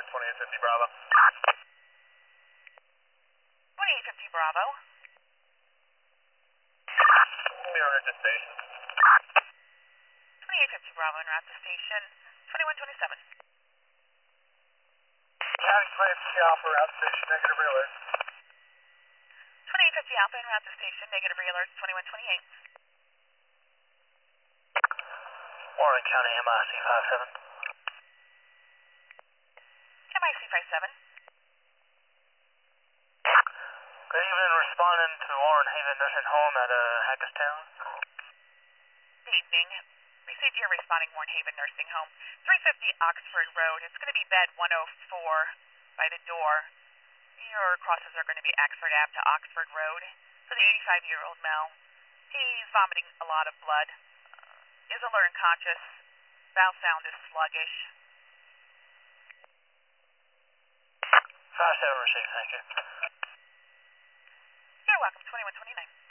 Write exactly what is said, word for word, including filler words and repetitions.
twenty-eight fifty Bravo. twenty-eight fifty Bravo. Mirror at the station. twenty-eight fifty Bravo en route to station. twenty-one twenty-seven. County twenty-eight fifty Alpha, route station, negative realert. twenty-eight fifty Alpha en route to station. Negative realert. twenty-one twenty-eight. Warren County M I C five seven. M I C five seven. Good evening, responding to Warren Haven Nursing Home at uh, Hackettstown. Good evening. Received your responding Warren Haven Nursing Home. three fifty Oxford Road. It's going to be bed one oh four by the door. Your crosses are going to be Oxford Ave to Oxford Road. For the eighty-five-year-old male, he's vomiting a lot of blood. Uh, is alert and conscious. Bowel sound is sluggish. five seven received, thank you. You're welcome. twenty-one twenty-nine.